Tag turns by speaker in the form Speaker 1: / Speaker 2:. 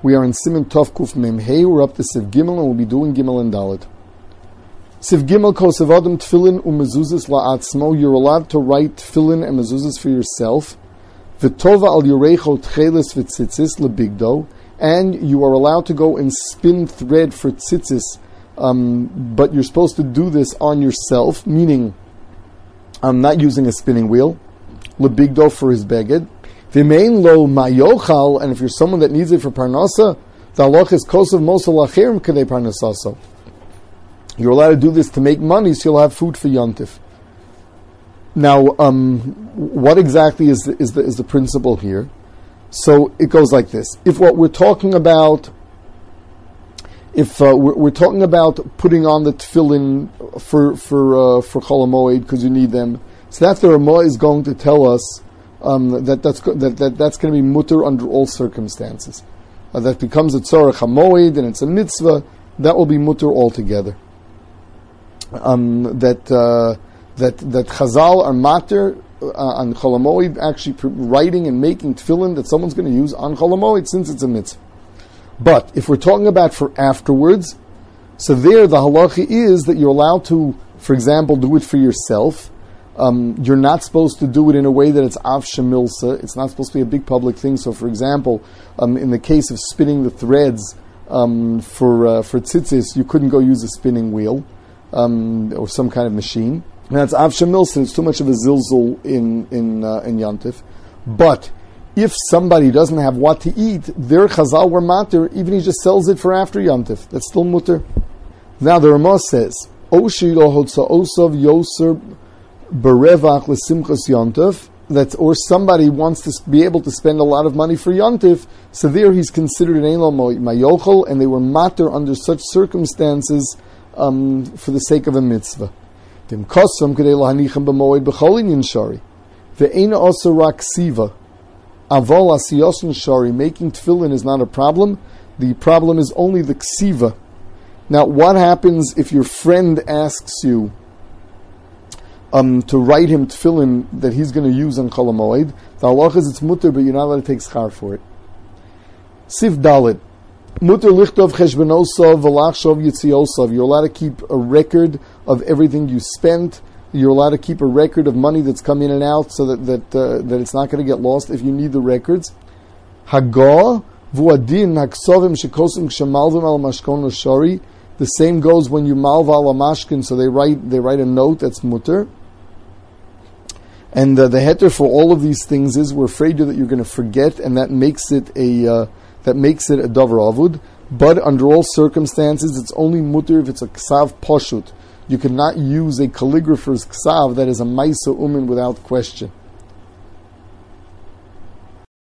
Speaker 1: We are in Siman Tov Kuf Mem Hey. We're up to Siv Gimel, and we'll be doing Gimel and Dalet. Siv Gimel Kosev Adam Tefillin u'mezuzas la'atzmo. You're allowed to write Tefillin and mezuzas for yourself. V'tova al yorecho tchelis v'tzitzis lebigdo. And you are allowed to go and spin thread for tzitzis, but you're supposed to do this on yourself, meaning not using a spinning wheel. Lebigdo for his beged. V'mein lo mayochal, and if you're someone that needs it for parnasa, the halach is kosev mosel acherim kadei parnasaso. You're allowed to do this to make money, so you'll have food for yontif. Now, what exactly is the principle here? So it goes like this: if what we're talking about, we're talking about putting on the tefillin for Chol HaMoed because you need them, so that the Ramah is going to tell us that's going to be mutter under all circumstances. That becomes a tzorach HaMoed and it's a mitzvah, that will be mutter altogether. That Chazal are matter on Chol HaMoed, actually writing and making tefillin that someone's going to use on Chol HaMoed since it's a mitzvah. But if we're talking about for afterwards, so there the halacha is that you're allowed to, for example, do it for yourself. You're not supposed to do it in a way that it's av shemilsa. It's not supposed to be a big public thing. So, for example, in the case of spinning the threads for tzitzis, you couldn't go use a spinning wheel or some kind of machine. And that's av shemilsa. It's too much of a zilzul in yantif. But if somebody doesn't have what to eat, their chazal were mater, even he just sells it for after yantif. That's still mutter. Now the Ramah says, Oshi lo hotza osav yoser berevach lesimchas yantif, that or somebody wants to be able to spend a lot of money for yantif, so there he's considered an elo mayochel, and they were mater under such circumstances for the sake of a mitzvah. Dem kosam kedei lahanichem b'moed b'chol inyan shari ve'ena also rak siva avol asiyosin shari. Making tefillin is not a problem. The problem is only the ksiva. Now, what happens if your friend asks you to write him tefillin that he's going to use on Chol HaMoed? The halach is it's mutter, but you're not allowed to take schar for it. Siv Dalet. Mutter lichtov cheshbonosav v'lachshov yitziosav. You're allowed to keep a record of everything you spent. You're allowed to keep a record of money that's come in and out, so that it's not going to get lost if you need the records. Hagah v'uadin haksovim shekosim kshemalvim al mashkon l'shari. The same goes when you malva al mashkin, so they write a note that's mutter. And the heter for all of these things is we're afraid that you're going to forget, and that makes it a davar avud. But under all circumstances, it's only mutter if it's a ksav poshut. You cannot use a calligrapher's ksav that is a maisa umin without question.